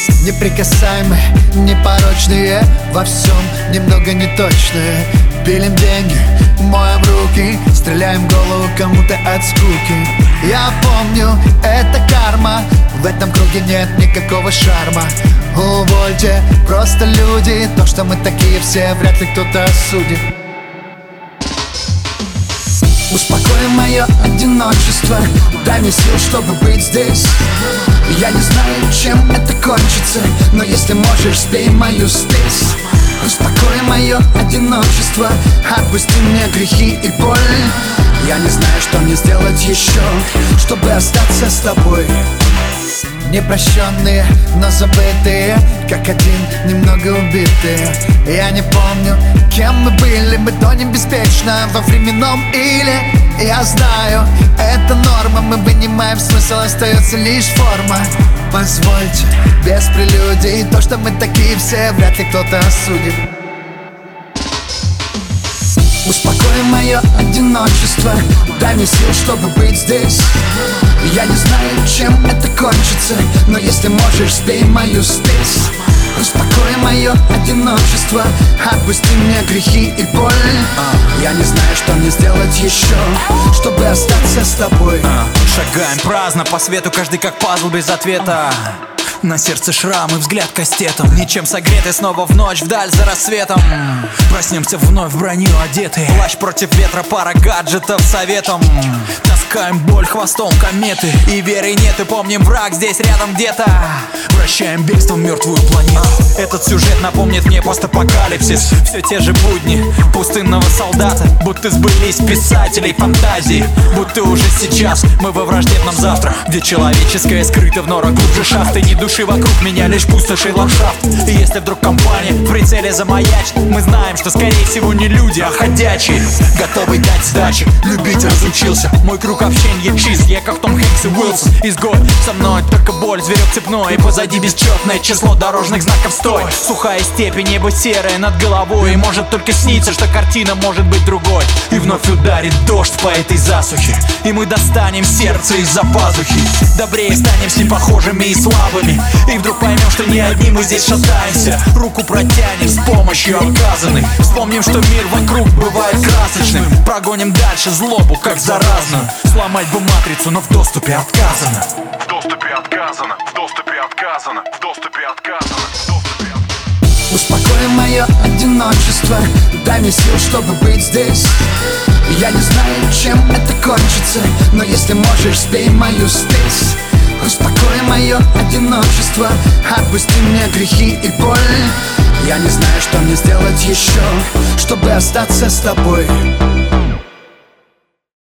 Неприкасаемые, непорочные, во всем немного неточные. Пилим деньги, моем руки, стреляем в голову кому-то от скуки. Я помню, это карма, в этом круге нет никакого шарма. Увольте, просто люди, то, что мы такие все, вряд ли кто-то осудит. Успокой мое одиночество, дай мне сил, чтобы быть здесь. Я не знаю, чем это кончится, но если можешь, спей мою спесь. Успокой мое одиночество, отпусти мне грехи и боль. Я не знаю, что мне сделать еще, чтобы остаться с тобой. Непрощенные, но забытые, как один, немного убитые. Я не помню, кем мы были, мы тонем беспечно во временном иле. Я знаю, это норма, мы вынимаем смысл, остается лишь форма. Позвольте, без прелюдий, то, что мы такие все, вряд ли кто-то осудит. Успокой мое одиночество, дай мне сил, чтобы быть здесь. Я не знаю, чем это кончится, но если можешь, спей мою спесь. Успокой мое одиночество, отпусти мне грехи и боль. Я не знаю, что мне сделать еще, чтобы остаться с тобой. Шагаем праздно по свету, каждый как пазл без ответа. На сердце шрам и взгляд кастетом, ничем согретый снова в ночь, вдаль за рассветом. Проснемся вновь в броню одетые, плащ против ветра, пара гаджетов советом. Таскаем боль хвостом кометы, и веры нет, и помним, враг здесь рядом где-то. Вращаем бегством мертвую планету. Этот сюжет напомнит мне постапокалипсис. Все те же будни пустынного солдата, будто сбылись писателей фантазии. Будто уже сейчас мы во враждебном завтра, где человеческое скрыто в норах глубже шахты. Ни души вокруг меня, лишь пустошь и ландшафт. И если вдруг компания в прицеле замаячит, мы знаем, что скорее всего не люди, а ходячие. Готовый дать сдачи, любить разучился. Мой круг общения чист, я как Том Хэнкс и Уилсон. Изгой, со мной только боль, зверек цепной. И позади бесчетное число дорожных знаков стой. Сухая степь и небо серое над головой. И может только сниться, что картина может быть другой. И вновь ударит дождь по этой засухе, и мы достанем сердце из-за пазухи. Добрее станем с непохожими и слабыми, и вдруг поймем, что не одни мы здесь шатаемся. Руку протянем с помощью оказанной. Вспомним, что мир вокруг бывает красочным. Прогоним дальше злобу, как заразную. Сломать бы матрицу, но в доступе отказано. В доступе отказано, в доступе отказано, в доступе отказано, в доступе отказано. Успокой мое одиночество, дай мне сил, чтобы быть здесь. Я не знаю, чем это кончится, но если можешь, спей мою спесь. Успокой мое одиночество, отпусти мне грехи и боль. Я не знаю, что мне сделать еще, чтобы остаться с тобой.